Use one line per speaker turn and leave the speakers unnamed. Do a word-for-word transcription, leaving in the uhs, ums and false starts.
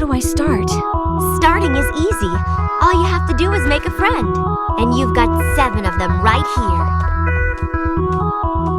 do I start?
Starting is easy. All you have to do is make a friend. And you've got seven of them right here.